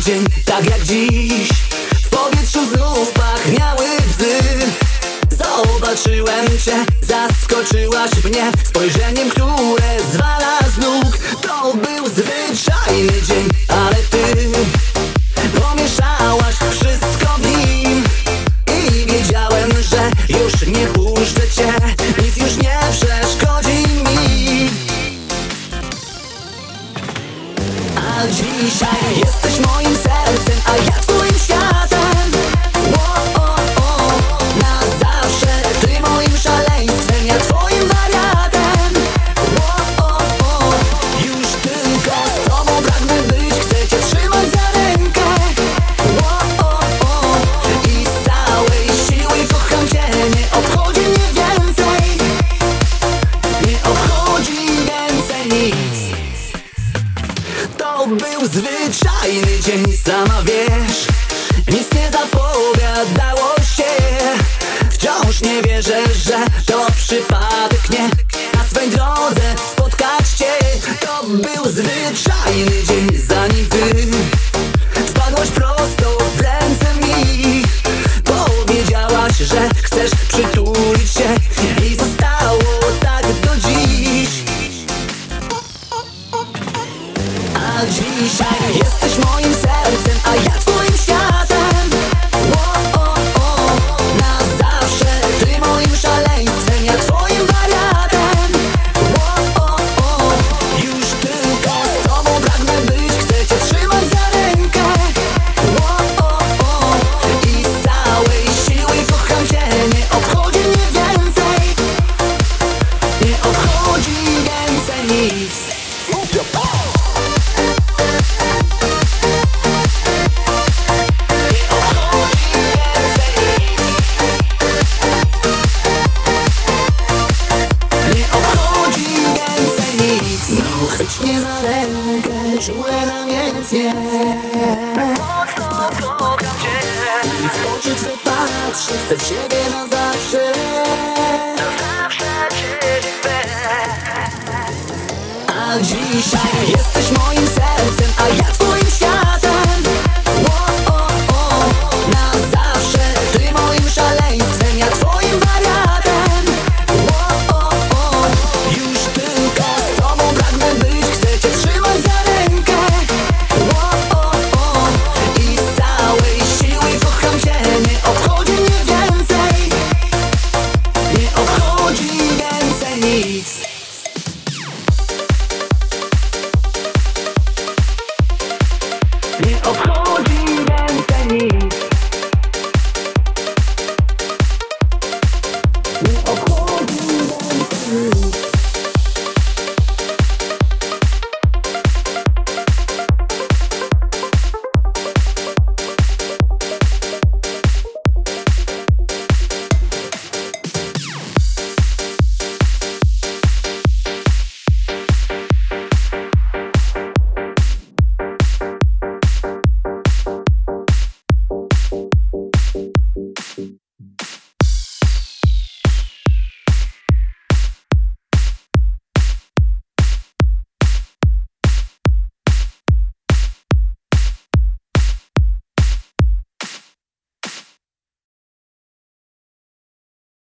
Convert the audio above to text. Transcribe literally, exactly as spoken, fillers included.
dzień, tak jak dziś. W powietrzu znów pachniały łzy. Zobaczyłem cię, zaskoczyłaś mnie spojrzeniem, które zwala z nóg. To był zwyczajny dzień, ale ty pomieszałaś wszystko w nim. I wiedziałem, że już nie puszczę cię, nic już nie przeszkodzi mi. A dzisiaj jesteś moim sercem, a ja twoim światem. O, o, o, na zawsze ty moim szaleństwem, ja twoim wariatem. O, o, o, już tylko z tobą pragnę być, chcę cię trzymać za rękę. O, o, o, i z całej siły kocham cię, nie obchodzi mnie więcej. Nie obchodzi więcej nic. To był zwyczajny dzień, sama wiesz, nic nie zapowiadało się. Wciąż nie wierzę, że to przypadek, nie. Na swej drodze spotkać cię. To był zwyczajny dzień, zanim ty wpadłaś prosto w ręce mi. Powiedziałaś, że chcesz przytulić się i zostało tak do dziś. A dzisiaj jesteś moim sercem, a ja twoim światem. O, o, o, na zawsze ty moim szaleństwem, ja twoim wariatem. O, o, o, już tylko z tobą pragnę być, chcę cię trzymać za rękę. O, o, o, i z całej siły kocham cię, nie obchodzi mnie więcej. Nie obchodzi więcej nic. Chwyć mnie za rękę, czule namiętnie. Mocno kocham cię i w oczy twe patrzę, chcę w siebie na zawsze. Na zawsze cię chcę. A dzisiaj jesteś moim sercem, a ja twoim światem. O, o, o, na zawsze ty moim szaleństwem, ja twoim wariatem. O, o, o, już tylko z tobą pragnę być, chcę cię trzymać za rękę. O, o, o, i z całej siły kocham cię, nie obchodzi mnie więcej. Nie obchodzi więcej nic. Nie obchodzi